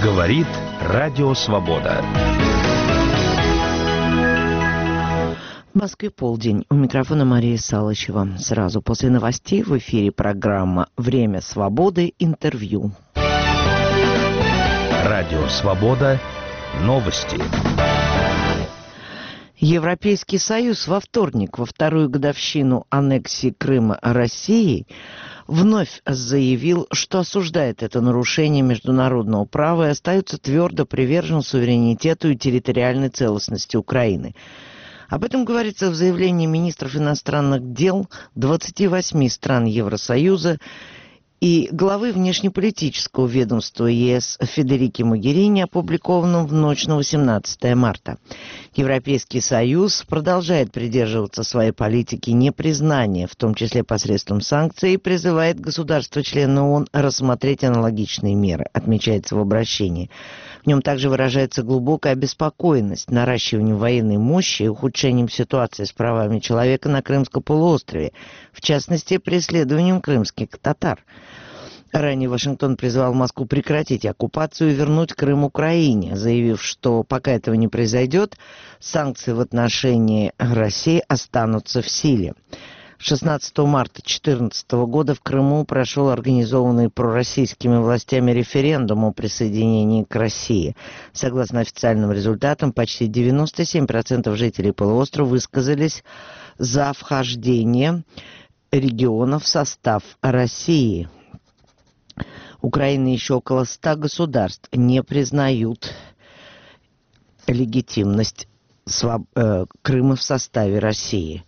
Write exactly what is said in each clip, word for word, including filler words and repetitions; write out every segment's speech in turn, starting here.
Говорит Радио Свобода. В Москве полдень. У микрофона Мария Салычева. Сразу после новостей в эфире программа «Время свободы. Интервью». Радио Свобода. Новости. Европейский Союз во вторник, во вторую годовщину аннексии Крыма Россией, вновь заявил, что осуждает это нарушение международного права и остается твердо привержен суверенитету и территориальной целостности Украины. Об этом говорится в заявлении министров иностранных дел двадцати восьми стран Евросоюза и главы внешнеполитического ведомства ЕС Федерики Могерини, опубликованном в ночь на восемнадцатое марта. Европейский Союз продолжает придерживаться своей политики непризнания, в том числе посредством санкций, и призывает государства-члены ООН рассмотреть аналогичные меры, отмечается в обращении. В нем также выражается глубокая обеспокоенность наращиванием военной мощи и ухудшением ситуации с правами человека на Крымском полуострове, в частности, преследованием крымских татар. Ранее Вашингтон призвал Москву прекратить оккупацию и вернуть Крым Украине, заявив, что пока этого не произойдет, санкции в отношении России останутся в силе. шестнадцатого марта две тысячи четырнадцатого года в Крыму прошел организованный пророссийскими властями референдум о присоединении к России. Согласно официальным результатам, почти девяносто семь процентов жителей полуострова высказались за вхождение региона в состав России. Украина и еще около ста государств не признают легитимность своб... э, Крыма в составе России.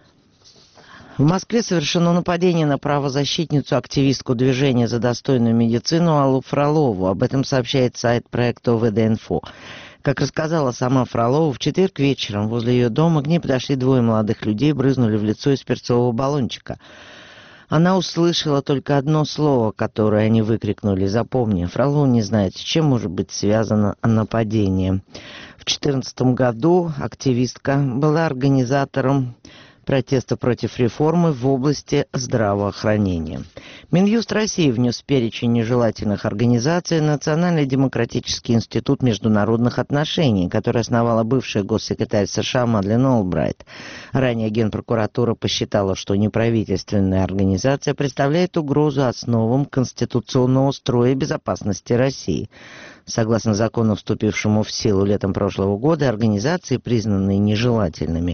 В Москве совершено нападение на правозащитницу-активистку движения за достойную медицину Аллу Фролову. Об этом сообщает сайт проекта ОВД-Инфо. Как рассказала сама Фролова, в четверг вечером возле ее дома к ней подошли двое молодых людей и брызнули в лицо из перцового баллончика. Она услышала только одно слово, которое они выкрикнули: «Запомни». Фролова не знает, с чем может быть связано нападение. В две тысячи четырнадцатом году активистка была организатором протеста против реформы в области здравоохранения. Минюст России внес в перечень нежелательных организаций Национальный демократический институт международных отношений, который основала бывшая госсекретарь США Мадлен Олбрайт. Ранее Генпрокуратура посчитала, что неправительственная организация представляет угрозу основам конституционного строя и безопасности России. Согласно закону, вступившему в силу летом прошлого года, организации, признанные нежелательными,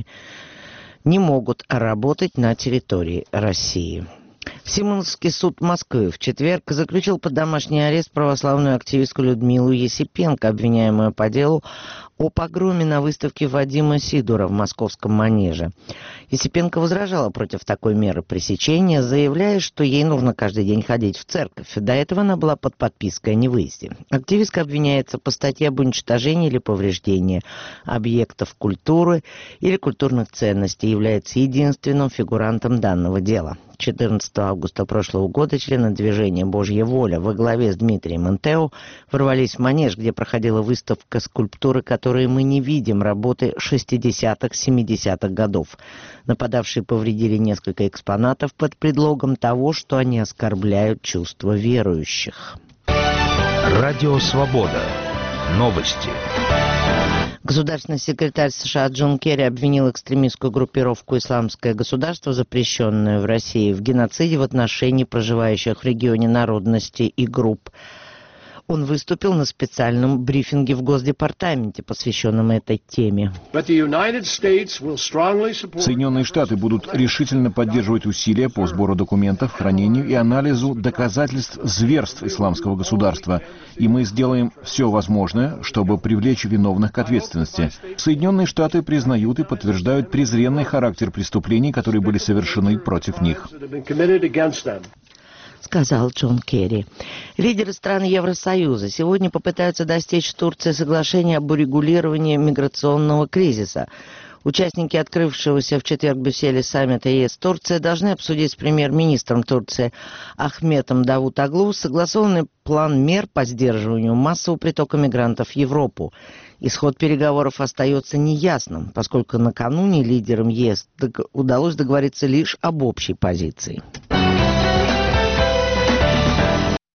не могут работать на территории России. Всемысловский суд Москвы в четверг заключил под домашний арест православную активистку Людмилу Есипенко, обвиняемую по делу о погроме на выставке Вадима Сидора в московском Манеже. Есипенко возражала против такой меры пресечения, заявляя, что ей нужно каждый день ходить в церковь. До этого она была под подпиской о невыезде. Активистка обвиняется по статье об уничтожении или повреждении объектов культуры или культурных ценностей, является единственным фигурантом данного дела. четырнадцатого августа прошлого года члены движения «Божья воля» во главе с Дмитрием Энтео ворвались в Манеж, где проходила выставка скульптуры, которые мы не видим, работы шестидесятых-семидесятых годов. Нападавшие повредили несколько экспонатов под предлогом того, что они оскорбляют чувства верующих. Радио Свобода. Новости. Государственный секретарь США Джон Керри обвинил экстремистскую группировку «Исламское государство», запрещенную в России, в геноциде в отношении проживающих в регионе народностей и групп. Он выступил на специальном брифинге в Госдепартаменте, посвященном этой теме. Соединенные Штаты будут решительно поддерживать усилия по сбору документов, хранению и анализу доказательств зверств исламского государства. И мы сделаем все возможное, чтобы привлечь виновных к ответственности. Соединенные Штаты признают и подтверждают презренный характер преступлений, которые были совершены против них. Сказал Джон Керри. Лидеры стран Евросоюза сегодня попытаются достичь с Турцией соглашения об урегулировании миграционного кризиса. Участники открывшегося в четверг в Брюсселе саммита ЕС-Турция должны обсудить с премьер-министром Турции Ахметом Давутоглу согласованный план мер по сдерживанию массового притока мигрантов в Европу. Исход переговоров остается неясным, поскольку накануне лидерам ЕС удалось договориться лишь об общей позиции.